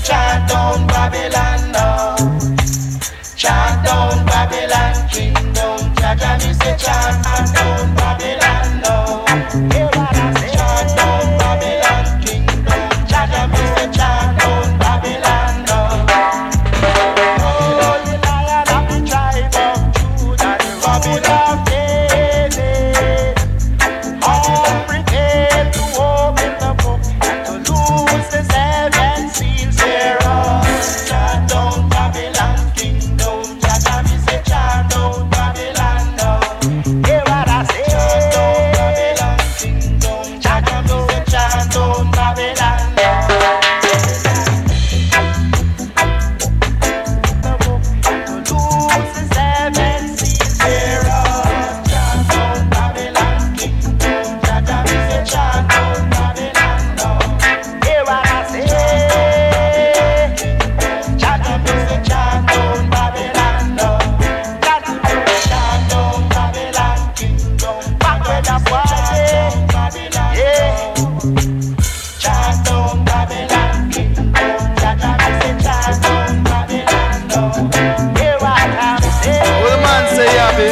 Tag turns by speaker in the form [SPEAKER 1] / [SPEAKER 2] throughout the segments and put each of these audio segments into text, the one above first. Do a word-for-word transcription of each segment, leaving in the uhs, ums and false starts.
[SPEAKER 1] chant down Babylon now. Chant down Babylon kingdom. Jaja me say chant down Babylon now. Chant down Babylon kingdom. Jaja me say chant down Babylon now. Oh, the lion of the tribe of Judah, the Babylon of David. All prepare to open the book and to lose the seven seals thereof. Chant down Babylon kingdom. Jaja me say chant down Babylon now. Hear what I say. Chant down Babylon kingdom. Jaja me say chant down Babylon now. The book and to lose the seven seals thereof. Chant down Babylon kingdom. Jaja me say chant down Babylon now. Hear what I say. Jaja me say chant down Babylon now. Jaja me say chant down Babylon kingdom. Back where the boy is. Yeah. Chant down Babylon kingdom. Jaja me say chant down Babylon now. Hear what I say.
[SPEAKER 2] What the man say, Yabby?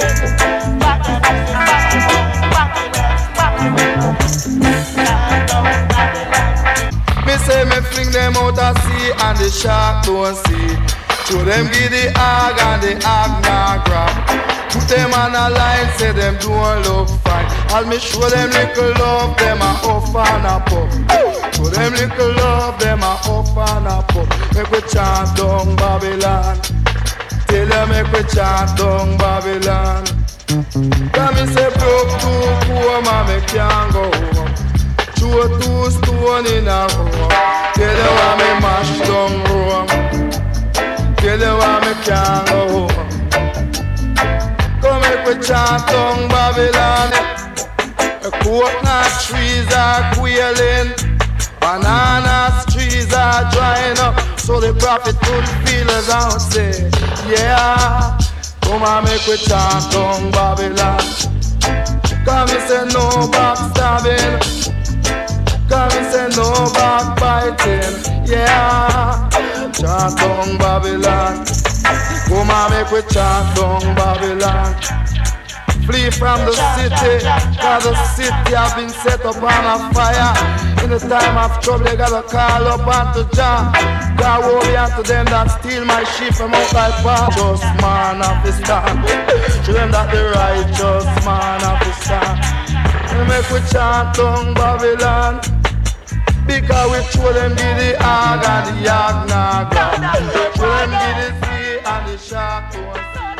[SPEAKER 2] Me say me fling them out at sea and the shark don't see. Show them give the hog and the hog nah grab. Put them on a line, say them don't look fine. As me show them little love, them a off and a pop. Show them little love, them a off and a pop. Make we chant down Babylon. Tell them make we chant down Babylon. Come me say broke too poor, man, me can't go home. Throw two stone in a row. Tell them why me mash down Rome. Tell them why me can't go home. Come make we chant down Babylon. Coconut trees are quailing, banana trees are drying up. So the prophet could feel us out say, yeah. Come and make we chant down Babylon. Come me say no backstabbing. Come me say no backbiting. Yeah. Chant down Babylon. Come and make we chant down Babylon. Flee from the city, cause the city have been set up on a fire. In the time of trouble they gotta call up unto Jah. God woe be unto them that steal my sheep from out thy path. Just man of the stand. Show them that the righteous man of the stand. We make we chant down Babylon, because we show them give the hog and the hog nah grab. Show them give the sea and the shark don't see.